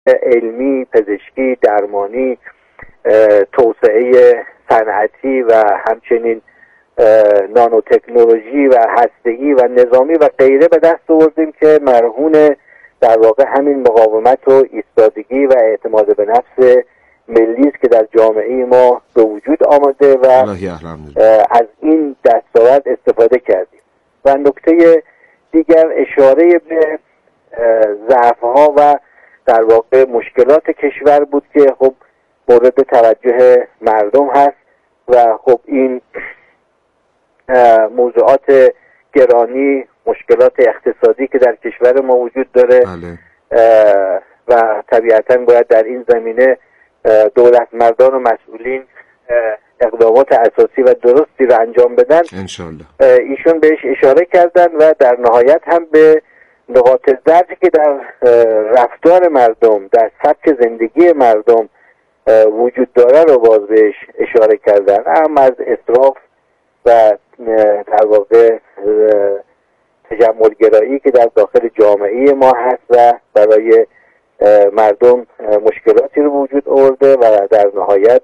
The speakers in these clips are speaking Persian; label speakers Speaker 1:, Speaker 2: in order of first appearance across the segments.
Speaker 1: علمی، پزشکی، درمانی، توسعه صنعتی و همچنین نانوتکنولوژی و هسته‌ای و نظامی و غیره به دست آوردیم که مرهون در واقع همین مقاومت و ایستادگی و اعتماد به نفس ملی است که در جامعه ما به وجود آمده و از این دستاورد استفاده کردیم. و نکته دیگر اشاره به ضعف‌ها و در واقع مشکلات کشور بود که خب مورد توجه مردم هست و خب این موضوعات گرانی، مشکلات اقتصادی که در کشور ما وجود داره و طبیعتاً باید در این زمینه دولت مردان و مسئولین اقدامات اساسی و درستی رو انجام بدن. انشالله ایشون بهش اشاره کردن و در نهایت هم به نقاط ضعفی که در رفتار مردم، در سبک زندگی مردم وجود داره رو باز بهش اشاره کردن، اما از اسراف و در واقع تجملگرایی که در داخل جامعه ما هست و برای مردم مشکلاتی رو وجود آورده و در نهایت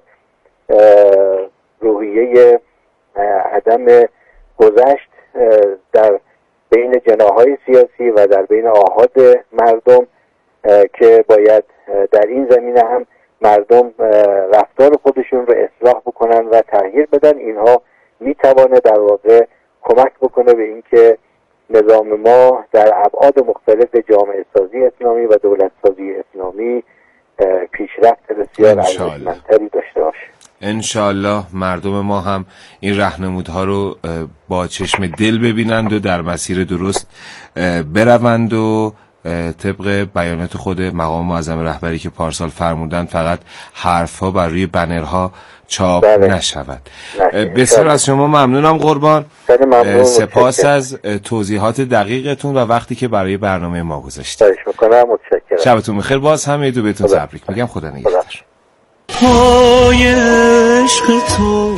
Speaker 1: روحیه عدم گذشت در بین جناح‌های سیاسی و در بین آحاد مردم که باید در این زمینه هم مردم رفتار خودشون رو اصلاح بکنن و تغییر بدن. اینها میتوانه در واقع کمک بکنه به اینکه نظام ما در ابعاد مختلف جامعه سازی اسلامی و دولت سازی اسلامی پیشرفت بسیار ارزشمندتری داشته باشه.
Speaker 2: انشالله مردم ما هم این راهنمودها رو با چشم دل ببینند و در مسیر درست بروند و طبق بیانات خود مقام معظم رهبری که پارسال فرمودن فقط حرفها بر روی بنرها چاپ نشود. بسیار از شما ممنونم قربان. سپاس از توضیحات دقیقتون و وقتی که برای برنامه ما گذاشتید.
Speaker 1: متشکرم.
Speaker 2: شبتون بخیر. باز هم عید بهتون تبریک میگم. خدا نگهدار.
Speaker 3: پای عشق تو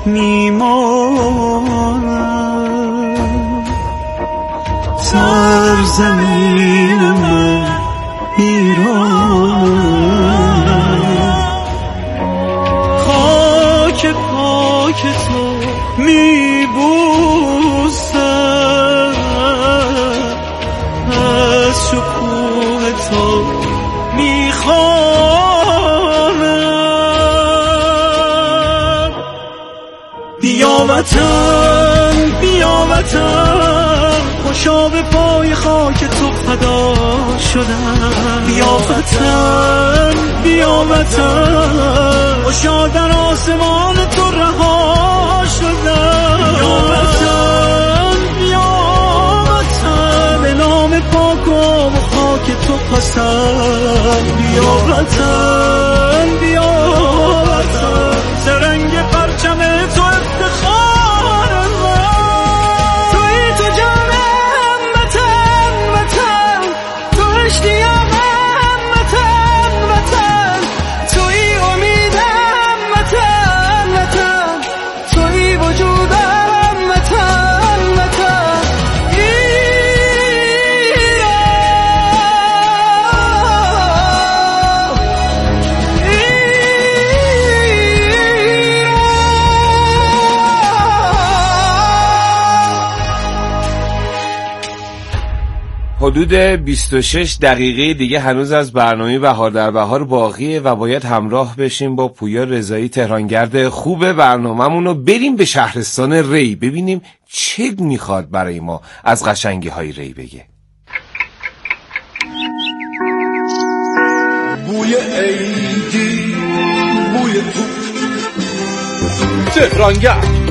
Speaker 3: میمانم، سرزمین من ایران، خاک پاک تو میبوسم، از شکوه تو میخوانم. بیا وطن بیا وطن، خوشا به پای خاک تو فدا شدم. بیا وطن بیا وطن، خوشا در آسمان تو رها شدم. بیا وطن بیا وطن، به نام پاک و خاک تو پسند. بیا وطن بیا وطن، سرنگ پرچم تو افتخار من. توی تو جانم وطن وطن، تو عشقیم وطن وطن، توی امیدم وطن وطن، توی وجودم وطن وطن.
Speaker 2: حدود 26 دقیقه دیگه هنوز از برنامه بهار در بهار باقیه و باید همراه بشیم با پویا رضایی تهرانگرد خوب برنامه‌مون و بریم به شهرستان ری ببینیم چه میخواد برای ما از قشنگی های ری بگه.
Speaker 4: بوی عیدی بوی تو
Speaker 5: تهرانگرد.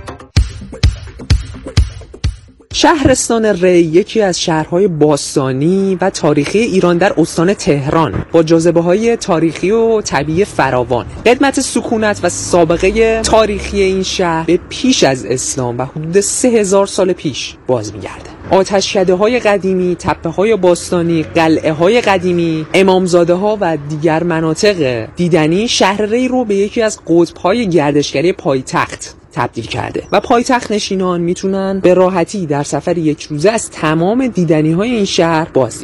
Speaker 5: شهرستان ری یکی از شهرهای باستانی و تاریخی ایران در استان تهران با جاذبه‌های تاریخی و طبیعی فراوان. قدمت سکونت و سابقه تاریخی این شهر به پیش از اسلام و حدود 3000 سال پیش باز می‌گرده. آتشکده‌های قدیمی، تپه‌های باستانی، قلعه‌های قدیمی، امامزاده‌ها و دیگر مناطق دیدنی شهر ری رو به یکی از قطب‌های گردشگری پایتخت تبدیل کرده و پایتخت نشینان میتونن به راحتی در سفر یک روزه از تمام دیدنی‌های این شهر بازدید کنند.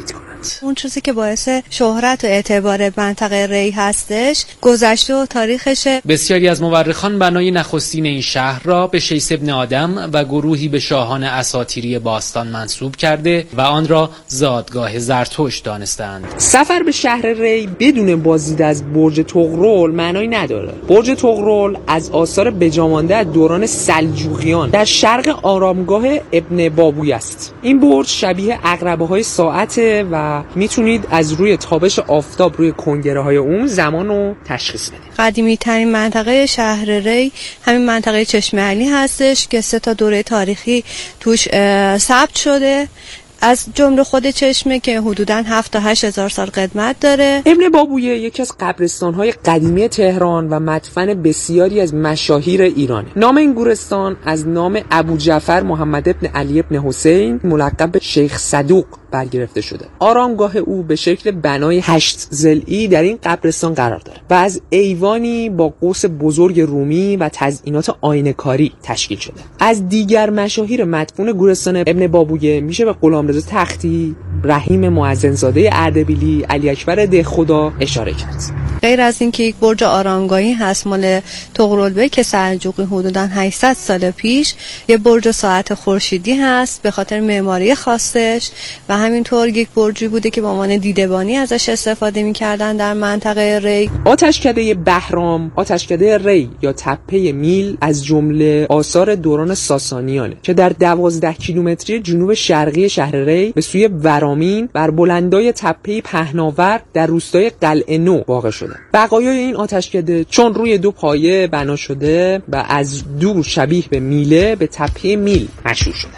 Speaker 6: اون چیزی که باعث شهرت و اعتبار منطقه ری هستش گذشته و تاریخشه.
Speaker 5: بسیاری از مورخان بنای نخستین این شهر را به شیث ابن آدم و گروهی به شاهان اساطیری باستان منسوب کرده و آن را زادگاه زرتشت دانستند. سفر به شهر ری بدون بازدید از برج طغرل معنایی نداره. برج طغرل از آثار بجامانده از دوران سلجوقیان در شرق آرامگاه ابن بابوی است. این برج شبیه عقربه‌های ساعته و میتونید از روی تابش آفتاب روی کنگره‌های اون زمان رو تشخیص بدید.
Speaker 6: قدیمی ترین منطقه شهر ری همین منطقه چشمه علی هستش که 3 دوره تاریخی توش ثبت شده، از جمله خود چشمه که حدوداً 7 تا 8 هزار سال قدمت داره.
Speaker 5: ابن بابویه یکی از قبرستان‌های قدیمی تهران و مدفن بسیاری از مشاهیر ایرانه. نام این گورستان از نام ابو جعفر محمد ابن علی ابن حسین ملقب به شیخ صدوق برگرفته شده. آرامگاه او به شکل بنای 8 ضلعی در این قبرستان قرار داره و از ایوانی با قوس بزرگ رومی و تزئینات آینه‌کاری تشکیل شده. از دیگر مشاهیر مدفون گورستان ابن بابویه میشه به غلامرضا تختی، رحیم معزن‌زاده اردبیلی، علی اکبر دهخدا اشاره کرد.
Speaker 6: غیر از اینکه یک برج آرامگاهی هست مال طغرل که سلجوقی حدوداً 800 سال پیش، یه برج ساعت خورشیدی هست به خاطر معماری خاصش و همینطور یک برجی بوده که به عنوان دیده‌بانی ازش استفاده می‌کردن در منطقه ری.
Speaker 5: آتشکده بهرام، آتشکده ری یا تپه میل از جمله آثار دوران ساسانیانه که در 12 کیلومتری جنوب شرقی شهر ری به سوی ورامین بر بلندای تپه پهناور در روستای قلعه نو واقع شده. بقایای این آتشکده چون روی 2 پایه بنا شده و از دور شبیه به میله به تپه میل مشهور شده.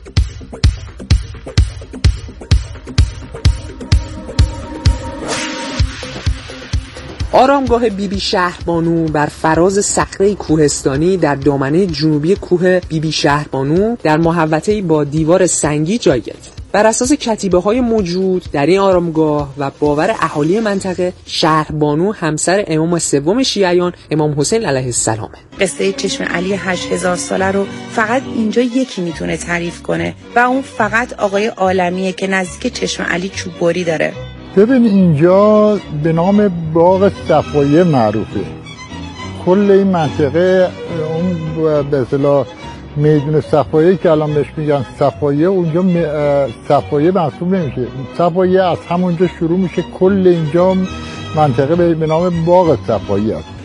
Speaker 5: آرامگاه بیبی شهربانو بر فراز صخره کوهستانی در دامنه جنوبی کوه بیبی شهربانو در محوطه‌ای با دیوار سنگی جای گرفت. بر اساس کتیبه‌های موجود در این آرامگاه و باور اهالی منطقه، شهربانو همسر امام سوم شیعیان امام حسین علیه السلامه.
Speaker 7: قصه چشم علی 8000 ساله رو فقط اینجا یکی میتونه تعریف کنه و اون فقط آقای عالمیه که نزدیک چشم علی چوببری داره.
Speaker 8: ببین اینجا به نام باغ صفایه معروفه. کل این منطقه اون به اصطلاح میدون صفایه که الان بهش میگن صفایه، اونجا صفایه محسوب نمیشه. صفایه از همونجا شروع میشه، کل اینجا منطقه به نام باغ صفایه است.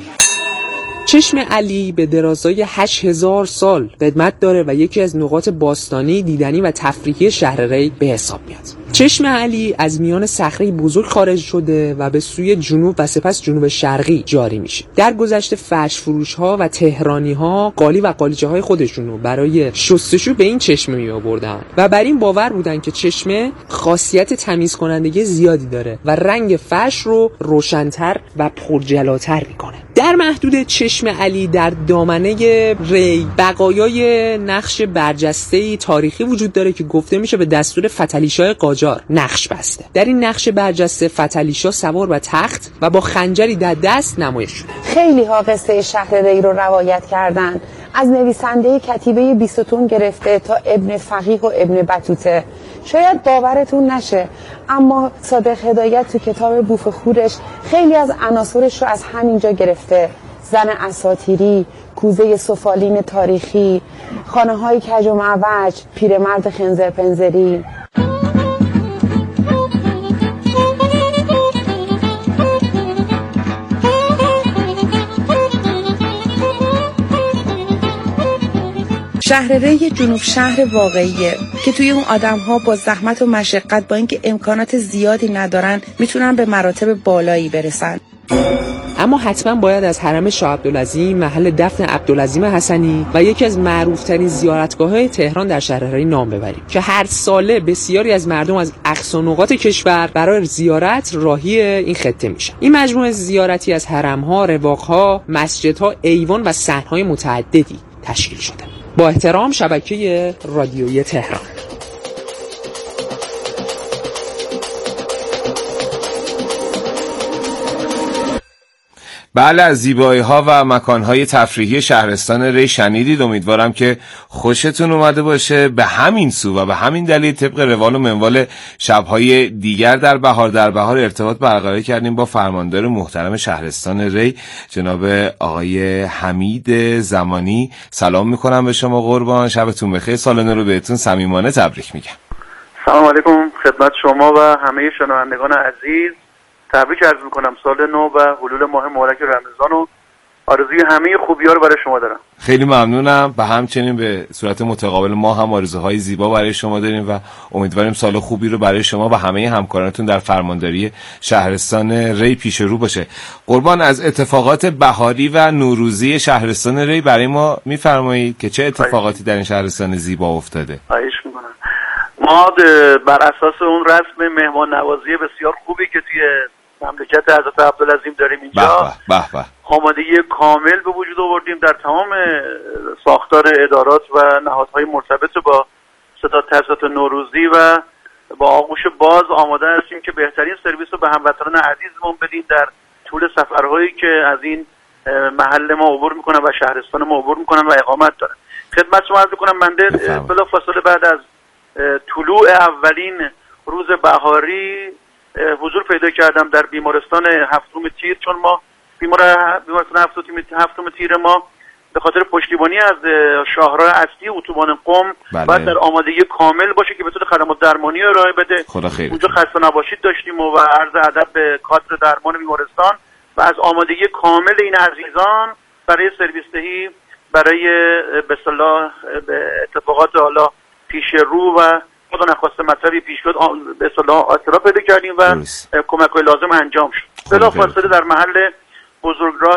Speaker 5: چشم علی به درازای 8000 سال قدمت داره و یکی از نقاط باستانی، دیدنی و تفریحی شهر ری به حساب میاد. چشم علی از میان صخره بزرگ خارج شده و به سوی جنوب و سپس جنوب شرقی جاری میشه. در گذشته فرش فروش ها و تهرانی ها قالی و قالیچه های خودشونو برای شستشو به این چشمه می آوردن و بر این باور بودن که چشمه خاصیت تمیز کنندگی زیادی داره و رنگ فرش رو روشن‌تر و پرجلاتر میکنه. در محدود چشم علی در دامنه ری بقایای نقش برجسته تاریخی وجود داره که گفته میشه به دستور فتحعلی‌شاه قاجار نقش بسته. در این نقش برجسته فتحعلی‌شاه سوار بر تخت و با خنجری در دست نمایش شده.
Speaker 7: خیلی ها قصه شهر ری رو روایت کردن، از نویسنده کتیبه بیستون گرفته تا ابن فقیه و ابن بطوطه. شاید باورتون نشه اما صادق هدایت تو کتاب بوف خورش خیلی از عناصرش رو از همینجا گرفته. زن اساطیری، کوزه سفالین تاریخی، خانه های کج و معوج، پیرمرد خنزر پنزری. شهر ری جنوب شهر واقعیه که توی اون آدم‌ها با زحمت و مشقت با اینکه امکانات زیادی ندارن میتونن به مراتب بالایی برسن.
Speaker 5: اما حتما باید از حرم شاه عبدالعظیم، محل دفن عبدالعظیم حسنی و یکی از معروف‌ترین زیارتگاه‌های تهران در شهر ری نام ببریم که هر ساله بسیاری از مردم از اقصا نقاط کشور برای زیارت راهی این خطه میشن. این مجموعه زیارتی از حرم‌ها، رواق‌ها، مسجدها، ایوان و صحن‌های متعددی تشکیل شده. با احترام، شبکه رادیویی تهران.
Speaker 2: بله، از زیبایی‌ها و مکان‌های تفریحی شهرستان ری شنیدید. امیدوارم که خوشتون اومده باشه. به همین سو و به همین دلیل طبق روال و منوال شب‌های دیگر در بهار ارتباط برقرار کردیم با فرماندار محترم شهرستان ری جناب آقای حمید زمانی. سلام می‌کنم به شما قربان، شبتون بخیر، سال نو رو بهتون صمیمانه تبریک میگم.
Speaker 9: سلام علیکم خدمت شما و همه شنوندگان عزیز. تبریک عرض میکنم سال نو و حلول ماه مبارک رمضان و آرزوی همه خوبی‌ها رو برای شما دارم.
Speaker 2: خیلی ممنونم و همچنین به صورت متقابل ما هم آرزوهای زیبا برای شما داریم و امیدواریم سال خوبی رو برای شما و همه همکارانتون در فرمانداری شهرستان ری پیش رو باشه. قربان، از اتفاقات بهاری و نوروزی شهرستان ری برای ما میفرمایید که چه اتفاقاتی در این شهرستان زیبا افتاده؟
Speaker 9: خواهش میکنم. ما بر اساس اون رسم مهمان نوازی بسیار خوبی که توی مملکت حضرت عبدالعظیم داریم اینجا آمادگی کامل به وجود آوردیم در تمام ساختار ادارات و نهادهای مرتبط با ستاد تاسیسات نوروزی و با آغوش باز آماده هستیم که بهترین سرویس رو به هموطنان عزیزمون بدیم در طول سفرهایی که از این محل ما عبور میکنن و شهرستان ما عبور میکنن و اقامت دارن. خدمت شما عرض کنم بنده بلافاصله بعد از طلوع اولین روز بهاری حضور پیدا کردم در بیمارستان هفتم تیر، چون ما بیمارستان هفتم تیر ما به خاطر پشتیبانی از شاهراه اصلی اتوبان قم باید در آمادگی کامل باشه که بتونه خدمات درمانی ارائه بده. اونجا خسته نباشید داشتیم و عرض ادب به کادر درمان بیمارستان و از آمادگی کامل این عزیزان برای سرویس دهی برای به اصطلاح اتفاقات حالا پیش رو و خدا نخواسته مطلبی پیش بیاد به اصطلاح آسرا پیدا کردیم و کمک‌های لازم انجام شد. بلافاصله در محل بزرگراه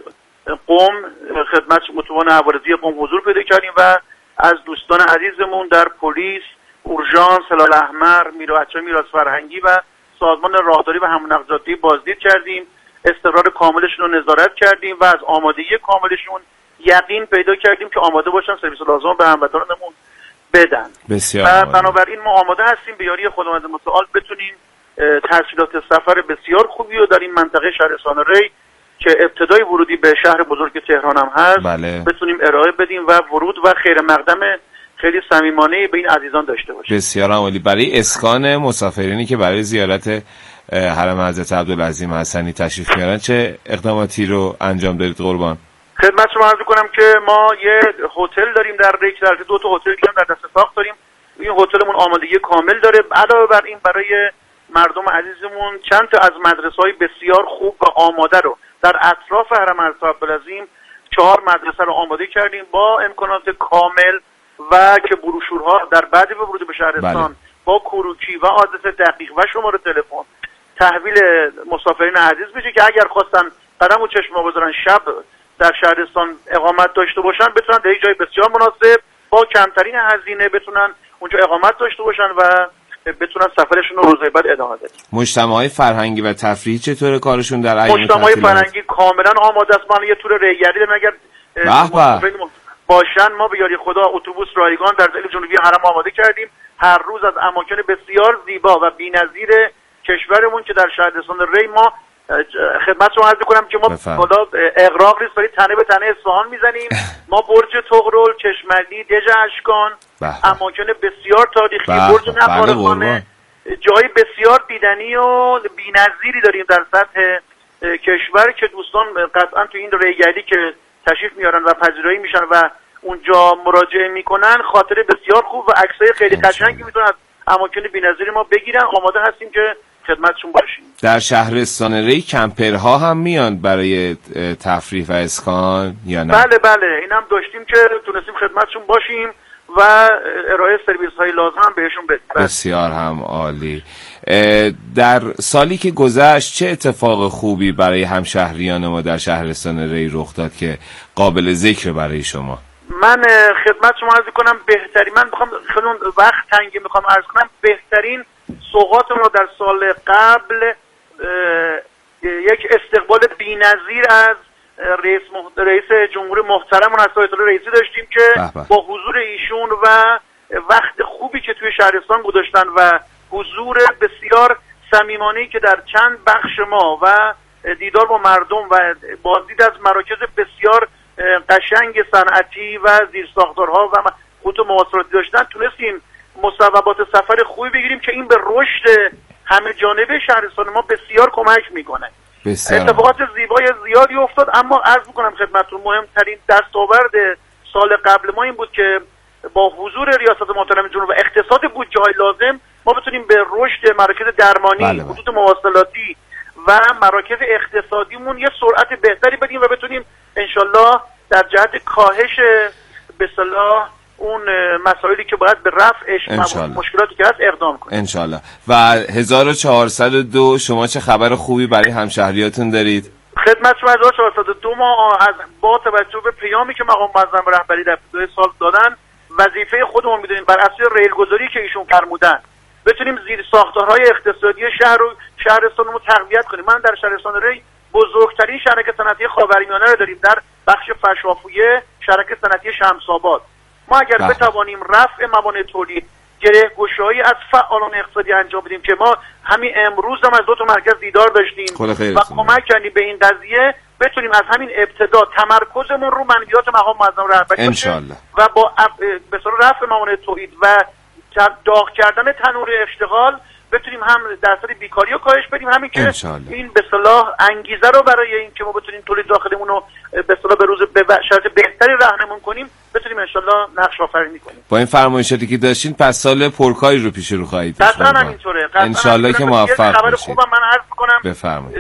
Speaker 9: قم خدمت اتوبان عوارضی قم حضور پیدا کردیم و از دوستان عزیزمون در پلیس، اورژانس، هلال احمر، میراث فرهنگی و سازمان راهداری و همون جاده بازدید کردیم. استقرار کاملشون رو نظارت کردیم و از آمادگی کاملشون یقین پیدا کردیم که آماده باشن سرویس لازم به هموطنانمون بدن.
Speaker 2: بسیار
Speaker 9: بنابراین ما آماده هستیم به یاری خداوند متعال بتونیم تسهیلات سفر بسیار خوبی رو در این منطقه شهرستان ری که ابتدای ورودی به شهر بزرگ تهران هم هست بتونیم ارائه بدیم و ورود و خیر مقدم خیلی صمیمانه به این عزیزان داشته باشیم.
Speaker 2: بسیار عالی. برای اسکان مسافرینی که برای زیارت حرم حضرت عبدالعظیم حسنی تشریف میارن چه اقداماتی رو انجام دارید قربان؟
Speaker 9: خدمت شما عرض کنم که ما یه هتل داریم در ری، در دو تا هتل دیگه در دست ساخت داریم. این هتلمون آمادگی کامل داره. علاوه بر این برای مردم عزیزمون چند تا از مدرسه‌های بسیار خوب و آماده رو در اطراف حرم حضرت عبدالعظیم 4 مدرسه رو آماده کردیم با امکانات کامل و که بروشورها در بعد ورود به شهرستان با کروکی و آدرس دقیق و شماره تلفن تحویل مسافرین عزیز میشه که اگر خواستن قدم و چشم بذارن شب در شهرستان اقامت داشته باشن بتونن در جای بسیار مناسب با کمترین هزینه بتونن اونجا اقامت داشته باشن و بتونن سفرشون رو روزهای بعد ادامه بدن.
Speaker 2: مجتمع‌های فرهنگی و تفریحی چطور کارشون در ایام
Speaker 9: مجتمع‌های فرهنگی کاملا آماده است. من یه تور ریگری دارم، اگر باشن ما به یاری خدا اتوبوس رایگان در دل جنوبی حرم آماده کردیم. هر روز از اماکن بسیار زیبا و بی‌نظیر کشورمون که در شهرستان ری ما خدمت شما عرض کنم که ما حالا اغراق نیست ولی تنه به تنه اصفهان میزنیم. ما برج طغرل، چشمعلی، دژ اشکان، اماکن بسیار تاریخی، برج نقارخانه، جای بسیار دیدنی و بی‌نظیری داریم در سطح کشور که دوستان قطعا تو این ریگری که تشریف میارن و پذیرایی میشن و اونجا مراجعه میکنن خاطر بسیار خوب و عکسای خیلی قشنگی میتونن از اماکن بی‌نظیر ما بگیرن. آماده هستیم که خدمتشون باشیم.
Speaker 2: در شهرستان ری کمپرها هم میان برای تفریح و اسکان یا نه؟
Speaker 9: بله اینم داشتیم که تونستیم خدمتشون باشیم و ارائه سرویس های لازم هم بهشون بدیم.
Speaker 2: بسیار هم عالی. در سالی که گذشت چه اتفاق خوبی برای همشهریان ما در شهرستان ری رخ داد که قابل ذکر برای شما؟
Speaker 9: من خدمت شما عرض کنم من بخوام خیلی وقت تنگی میخوام عرض کنم بهترین سوغات ما در سال قبل یک استقبال بی‌نظیر از رئیس جمهور محترم و آیت الله رئیسی داشتیم که با حضور ایشون و وقت خوبی که توی شهرستان گذاشتن و حضور بسیار صمیمانه‌ای که در چند بخش ما و دیدار با مردم و بازدید از مراکز بسیار قشنگ صنعتی و زیرساختارها و خطوط مواصلاتی داشتن تونستیم مصوبات سفر خوبی بگیریم که این به رشد همه جانبه شهرستان ما بسیار کمک میکنه. اتفاقات زیبای زیادی افتاد، اما عرض میکنم خدمتتون مهمترین دستاورد سال قبل ما این بود که با حضور ریاست محترم جمهور و اختصاص بودجه‌های لازم ما بتونیم به رشد مراکز درمانی، خطوط مواصلاتی و مراکز اقتصادیمون یه سرعت بهتری بدیم و بتونیم انشالله در جهت کاهش به اصطلاح اون مسائلی که باید به رفعش مشکلاتی که هست اقدام کنیم
Speaker 2: انشالله. و 1402 شما چه خبر خوبی برای همشهریاتون دارید؟
Speaker 9: خدمت شما 1402 ما با توجه به پیامی که مقام معظم رهبری در ابتدای سال دادن وظیفه خودمون میدونیم بر اساس ریلگذاری که ایشون فرمودن بتونیم زیر ساختارهای اقتصادی شهر و شهرستان رو تقویت کنیم. من در شهرستان ری بزرگترین شرکت صنعتی خاورمیانه رو داریم در بخش فشافویه، شرکت صنعتی شمس‌آباد. ما اگر بتوانیم رفع موانع تولید، گره‌گشایی از فعالان اقتصادی انجام بدیم که ما همین امروز هم از 2 تا مرکز دیدار داشتیم و کمک کردیم به این قضیه، بتونیم از همین ابتدا تمرکزمون رو منویات مقام معظم رهبری باشه و با به صورت رفع موانع تولید و داغ کردن تنور اشتغال بتونیم هم درصد بیکاری رو کاهش بدیم، همین که این به اصطلاح انگیزه رو برای این که ما بتونیم تولید داخلیمون رو به اصطلاح به روز به شرط بهتری راهنمون کنیم بتونیم انشالله نقش آفرینی کنیم.
Speaker 2: با این فرمایشاتی که داشتین پس سال پرکاری رو پیش رو خواهید داشت.
Speaker 9: قطعاً همینطوره.
Speaker 2: انشالله که موفق
Speaker 9: خبر خوبم من عرض می‌کنم.
Speaker 2: بفرمایید.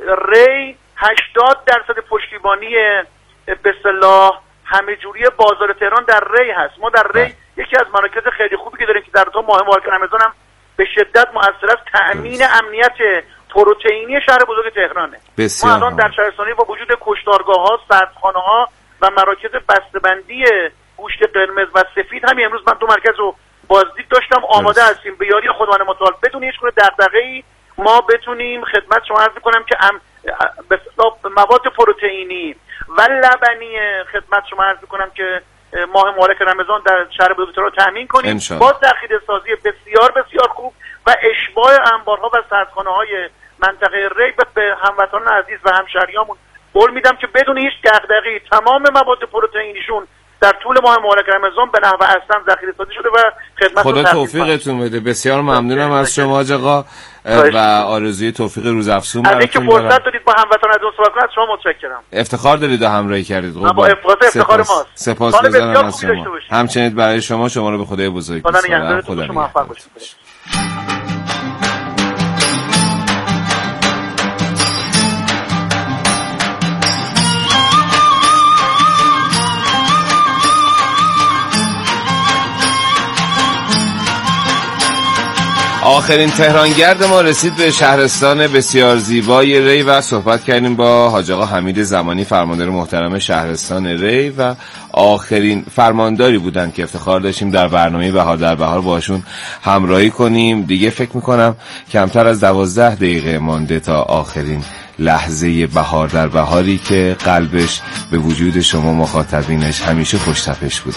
Speaker 9: ری 80% پشتیبانی به اصطلاح همه جوری بازار تهران در ری هست. ما در ری یکی از مراکز خیلی خوبی که داریم که در 2 ماه مبارک رمضان هم به شدت مؤثر است تأمین امنیت پروتئینی شهر بزرگ تهرانه. ما الان در شهرستانی با وجود کشتارگاه‌ها، سردخانه‌ها و مراکز بسته‌بندی گوشت قرمز و سفید همین امروز من 2 مرکز رو بازدید داشتم، آماده هستیم به یاری خداوند متعال بدون هیچ گونه دغدغه‌ای ما بتونیم خدمت شما عرض کنم که به مواد پروتئینی و لبنی خدمت شما عرض کنم که ماه مبارک رمضان در شهر بزرگ تهران تامین کنیم با ذخیره سازی بسیار بسیار خوب و اشباع انبارها و سردخانه‌های منطقه ری به هموطنان عزیز و همشهریامون قول میدم که بدون هیچ دغدغه‌ای تمام مواد پروتئینیشون در طول ماه مبارک رمضان به نحو احسن ذخیره سازی شده و خدمت
Speaker 2: خدا توفیقتون بده. بسیار ممنونم از شما آقا و آرزوی توفیق روزافزون
Speaker 9: براتون دارم. فرصت دادید با هموطنان عزیز صحبت کنم، شما متشکرم.
Speaker 2: افتخار دارید و همراهی کردید.
Speaker 9: با افتخار ماست.
Speaker 2: سپاسگزارم از شما. همچنین برای شما رو به خدای بزرگ
Speaker 9: می‌سپارم. خدا شما موفق باشید.
Speaker 2: آخرین تهرانگرد ما رسید به شهرستان بسیار زیبای ری و صحبت کردیم با حاج آقا حمید زمانی فرماندار محترم شهرستان ری و آخرین فرمانداری بودن که افتخار داشتیم در برنامه بهار در بهار باشون همراهی کنیم. دیگه فکر میکنم کمتر از 12 دقیقه مانده تا آخرین لحظه بهار در بهاری که قلبش به وجود شما مخاطبینش همیشه خوشتپش بوده.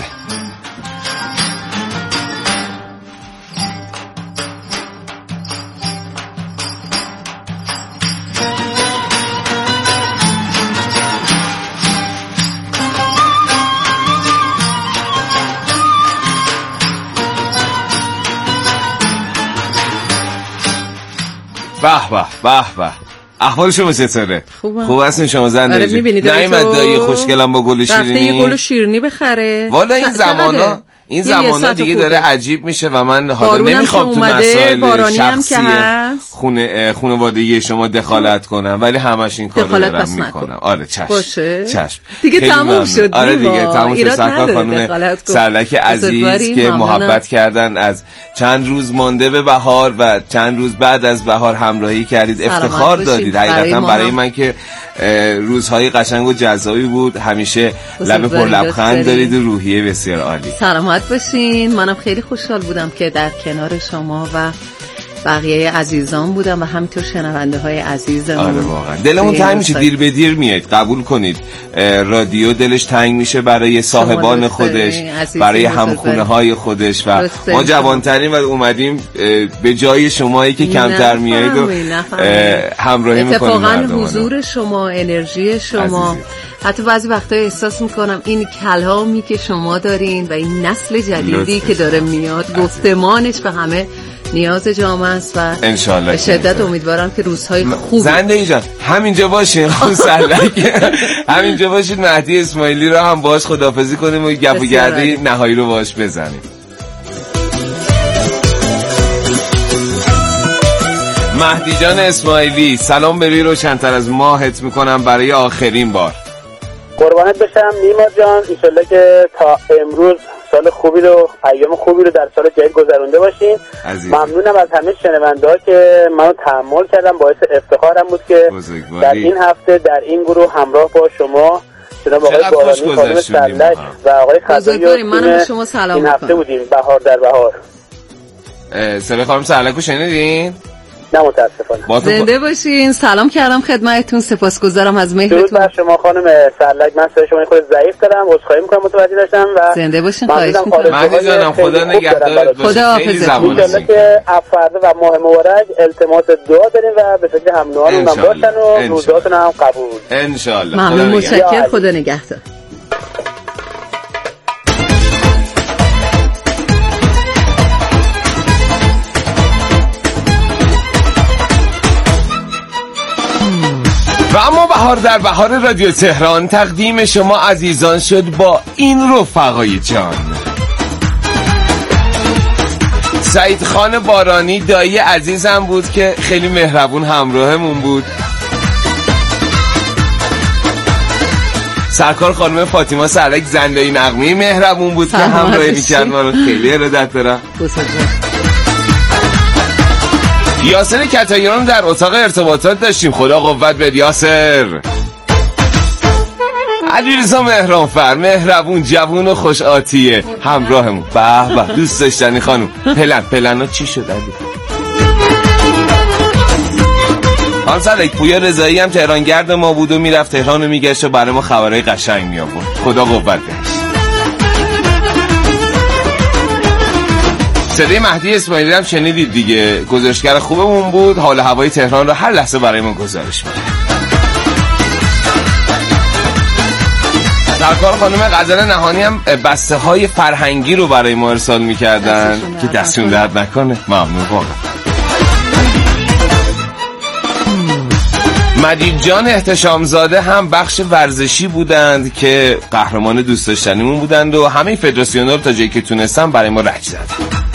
Speaker 2: به به به احوال شما چطوره؟ خوب هستین شما زنده؟ نایمد دایی خوشگلم با گل شیرینی
Speaker 10: رفته یه گل شیرینی بخره
Speaker 2: والا این زمانا دیگه داره عجیب میشه و من حالا نمیخوام تو مسائل شخصی خانوادگی شما دخالت کنم ولی همش این کارو دارم میکنم. آره چشم
Speaker 10: دیگه تموم شد.
Speaker 2: آره دیگه تموم شد. سرکار خانم سرلک عزیز که محبت کردن از چند روز مانده به بهار و چند روز بعد از بهار همراهی کردید، افتخار دادید حقیقتا برای من که روزهای قشنگ و جذابی بود. همیشه لب پر لبخند دارید و روحیه بسیار عالی.
Speaker 10: سلامت باشین. منم خیلی خوشحال بودم که در کنار شما و بقیه عزیزان بودن و همینطور شنونده های عزیزمون.
Speaker 2: آره واقعا دلمون تنگ میشه، دیر به دیر میاد. قبول کنید رادیو دلش تنگ میشه برای صاحبان خودش، برای همخونه های خودش و ما جوانترین و اومدیم به جای شمایی که کمتر میایید و همراهی میکنیم.
Speaker 10: اتفاقا حضور شما، انرژی شما، حتی بعضی وقتا احساس میکنم این کلامی که شما دارین و این نسل جدیدی که داره میاد گفتمانش به همه نیاز جامعه است و
Speaker 2: انشالله
Speaker 10: به شدت امیدوارم که روزهای خوبی
Speaker 2: زندگی جان همینجا باشین. همینجا باشین. مهدی اسماعیلی رو هم باهاش خداحافظی کنیم و گپ و گرده نهایی رو باهاش بزنیم. مهدی جان اسماعیلی سلام به روی روشن‌تر از ماهت میکنم برای آخرین بار.
Speaker 1: قربانت بشم نیما جان، ایشالله که تا امروز سال خوبی رو، ایام خوبی رو در سال جدید گذرونده باشین. ممنونم از همه شنونده‌ها که منو تحمل کردن، باعث افتخارم بود که در این هفته در این گروه همراه با شما جناب آقای بارانی، خانم سرلک و آقای خزایی
Speaker 10: منم شما سلام
Speaker 1: این هفته بودیم بهار در بهار.
Speaker 2: سلام خانم سرلک رو شنیدین؟
Speaker 1: نه متاسفانه.
Speaker 10: زنده باشین. سلام کردم خدمتتون، سپاسگزارم از مهرتون.
Speaker 1: درود بر شما خانم سرلک. من صدای شما خود ضعیف دارم، عذرخواهی میکنم متوجه نشدم و
Speaker 10: زنده باشین. خواهش میکنم.
Speaker 2: مهدی جانم خدا نگهدارت باشه.
Speaker 10: خدا حافظتون.
Speaker 1: ان که فردا و ماه مبارک التماس دعا داریم و به فکر هم نوارمون باشن و روزاتون هم قبول
Speaker 2: ان شاء الله.
Speaker 10: ممنون، متشکرم. خدا نگهدار.
Speaker 2: و اما بهار در بهار رادیو تهران تقدیم شما عزیزان شد با این رفقای جان. سعید خان بارانی دایی عزیزم بود که خیلی مهربون همراهمون بود. سرکار خانم فاطمه سرلک زنده‌ای نغمه‌ای مهربون بود که همراهی می‌کرد ما رو. خیلی ارادت دارم. یاسر کتاییان در اتاق ارتباطات داشتیم. خدا قوت بده یاسر. علیرضا مهرانفر مهربون جوون و خوش آتیه همراهمون. به به دوست داشتنی خانم. پلنا چی شد علی؟ خانم سرلک پویا رضایی هم تهرانگرد ما بود و میرفت تهران و میگشت و برای ما خبرهای قشنگ می آورد. خدا قوت بهش. صدای مهدی اسماعیلی هم شنیدید دیگه، گزارشگر خوبمون بود. حال هوای تهران رو هر لحظه برای ما گزارش میده. سرکار خانم غزل نهانی هم بسته های فرهنگی رو برای ما ارسال میکردن که دستشون درد نکنه. ممنون واقعا. مجید جان احتشامزاده هم بخش ورزشی بودند که قهرمان دوست داشتنیمون بودند و همه فدراسیون‌ها رو تا جایی که تونستن برای ما رج زدن.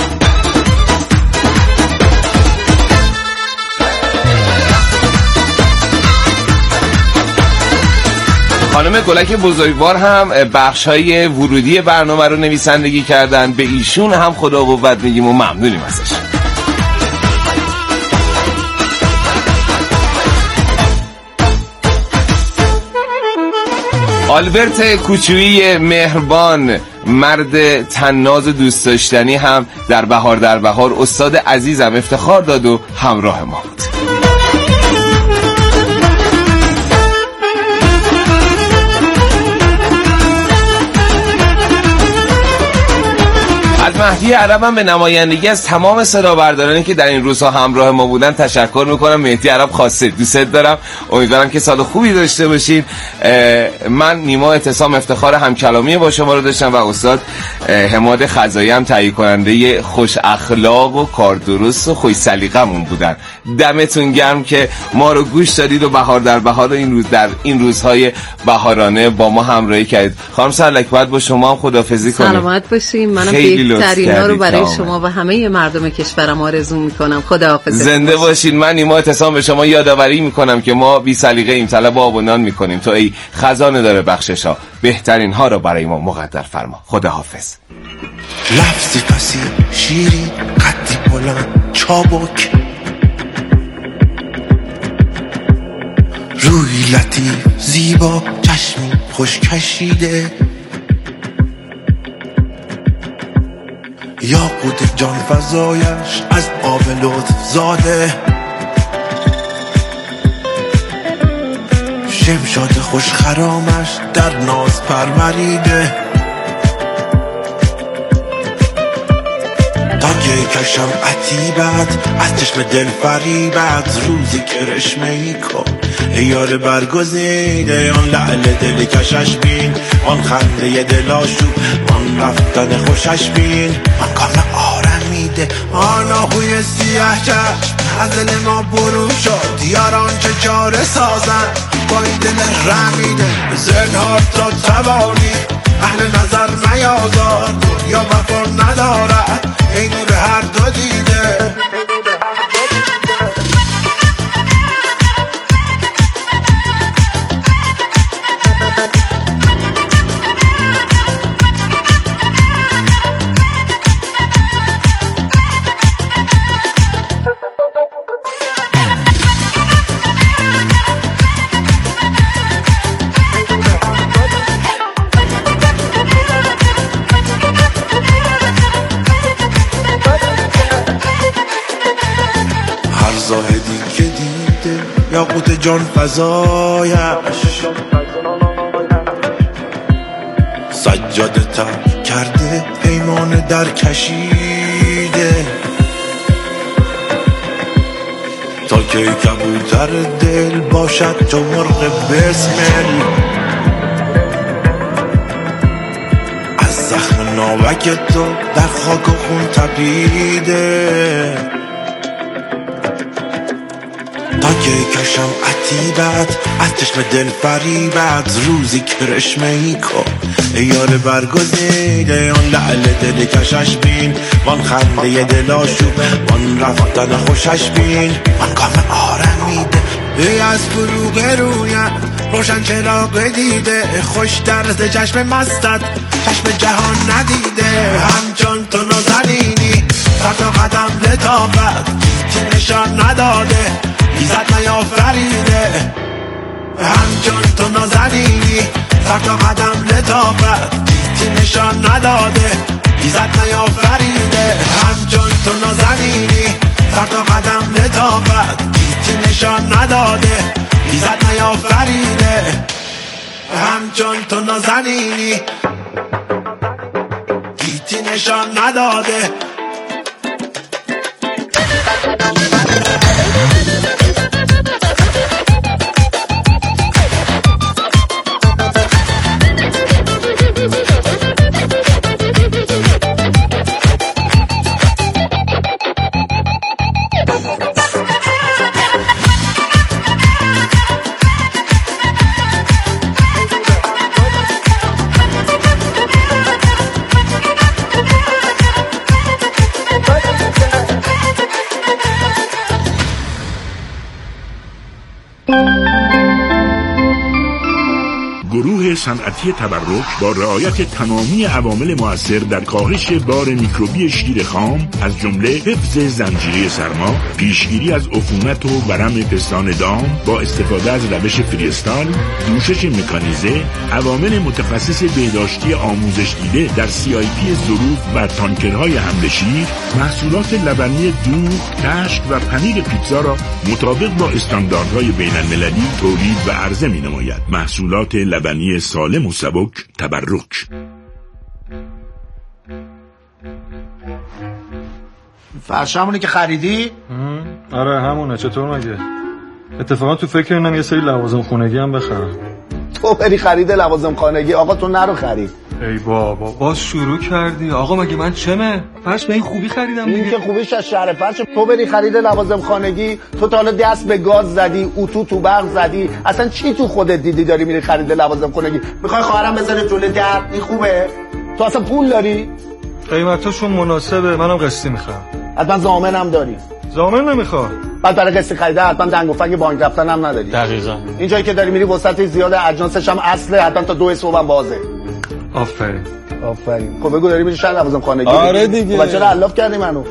Speaker 2: خانم گلک بزرگوار هم بخش‌های ورودی برنامه رو نویسندگی کردن. به ایشون هم خدا قوت میگیم و ممنونیم ازش. آلبرت کوچویی مهربان مرد طناز دوست داشتنی هم در بهار در بهار استاد عزیزم افتخار داد و همراه ما بود. از مهدی عرب هم به نمایندگی از تمام صدابردارانی که در این روزها همراه ما بودن تشکر میکنم. مهدی عرب خاصه دوست دارم. امیدوارم که سال خوبی داشته باشید. من نیما اعتصام افتخار همکلامی با شما رو داشتم و استاد حماد خزایی هم تهیه کننده خوش اخلاق و کار درست و خوش سلیقه‌مون بودن. دمتون گرم که ما رو گوش دادید و بهار در بهار این روز در این روزهای بهارانه با ما همراهی کردید. خانم سرلک باید با شما هم خداحافظی کنیم.
Speaker 10: سلامت باشین. منم بهترینا رو برای شما و همه مردم کشورم آرزو میکنم. خداحافظ.
Speaker 2: زنده باشین. من نیما اعتصام به شما یادآوری میکنم که ما بی سلیقه ایم، طلب آب و نان میکنیم. تو ای خزانه داره بخششا، بهترین ها رو برای ما مقدر فرما. خداحافظ.
Speaker 11: لفظی کسی شیری قدی بلند چابک روی لطیف زیبا چشمی خوش کشیده یاقوت جان فزایش از آب لطف زاده، شمشاد خوش خرامش در ناز پروریده، تا که کشم عتیبت از چشم دل فریبت، روزی کرشمه‌ای کن ای یار برگزیده، آن لعل دل کشش بین، آن خنده دل آشوب، آن رفتن خوشش بین، آن کام آرمیده، آن آهوی سیاه چشم از دل ما برون شد، یاران چه چاره سازن با این دل رمیده، زنهار تا توانی اهل نظر نیازار، دنیا وفا ندارد ای نور هر دو دیده. زاهدی که دیده یاقوت جان فزایش، سجاده تر کرده پیمان در کشیده، تا که کبوتر دل باشد چو مرغ بسمل، از زخم ناوک تو در خاک و خون تپیده، تا که کشم عتیبت از چشم دل فریبت، روزی کرشمه‌ای کن ای یار برگزیده، آن لعل دل کشش بین، وان خنده دل آشوب، وان رفتن خوشش بین، وان کام آرمیده، ای از فروغ رویت روشن چراغ دیده، خوش درز چشم مستت چشم جهان ندیده، همچون تو نازنینی سر تا قدم لطافت که نشان نداده ایزد نیافریده، همچون تو نازنینی سر تا قدم لطافت که نشان نداده ایزد نیافریده، همچون تو نازنینی سر تا قدم لطافت که نشان نداده ایزد نیافریده، همچون تو نازنینی گیتی نشان نداده.
Speaker 12: گروه صنعتی تبرک با رعایت تمامی عوامل مؤثر در کاهش بار میکروبی شیر خام از جمله حفظ زنجیره سرما، پیشگیری از عفونت و ورم پستان دام با استفاده از روش فریستال، دوشش مکانیزه، عوامل متخصص بهداشتی آموزش دیده در CIP ظروف و تانکرهای حمل شیر، محصولات لبنی دوغ، دشت و پنیر پیتزا را مطابق با استانداردهای بین المللی تولید و عرضه می نماید. محصولات لبنی سالم و سبک تبرک.
Speaker 13: فرش همونه که خریدی؟
Speaker 14: آره همونه. چطور مگه؟ اتفاقا تو فکر اینم یه سری لوازم خونگی هم بخرم.
Speaker 13: تو بری خرید لوازم خانگی؟ آقا تو نرو خرید.
Speaker 14: ای بابا باز شروع کردی. آقا مگه من چمه؟ فرش به این خوبی خریدم دیگه.
Speaker 13: این که خوبیش از شهر فرش. تو بری خرید لوازم خانگی، تو تا حالا دست به گاز زدی، اتو تو برق زدی، اصلا چی تو خودت دیدی داری میری خرید لوازم خانگی؟ میخوای خواهرم بذاره جلوی در؟ این خوبه؟ تو اصلا پول داری؟
Speaker 14: قیمتاشون مناسبه، منم قسطی میخوام.
Speaker 13: حتما ضامنم داری؟
Speaker 14: ضامن نمیخوام.
Speaker 13: بعد برای قسطی خریده حتما دنگ و فنگ بانک رفتن هم نداری.
Speaker 14: دقیقاً.
Speaker 13: این جایی که داری میری وسعت زیاده، اجناسش هم اصله، حتما تا 2 صبح هم بازه.
Speaker 14: آفرین.
Speaker 13: آفرین. خب بگو داری میری شهر لوازم خانگی؟
Speaker 14: آره دیگه.
Speaker 13: خب چرا علاف کردی منو؟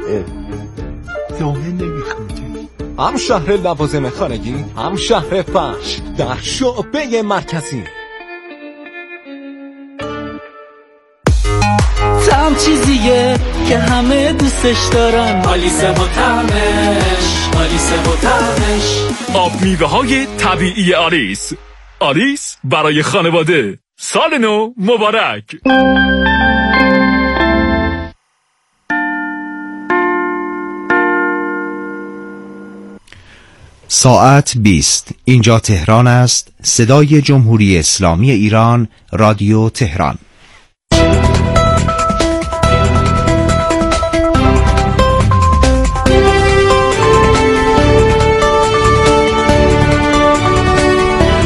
Speaker 11: ضامن نمیخوام. هم شهر لوازم خانگی، هم شهر فرش در شعبه مرکزی.
Speaker 3: چیزیه که همه دوستش دارن. آلیسه و طعمش، آلیسه و طعمش.
Speaker 15: آب میوه های طبیعی آلیس. آلیس برای خانواده. سال نو مبارک.
Speaker 16: ساعت 20. اینجا تهران است. صدای جمهوری اسلامی ایران، رادیو تهران.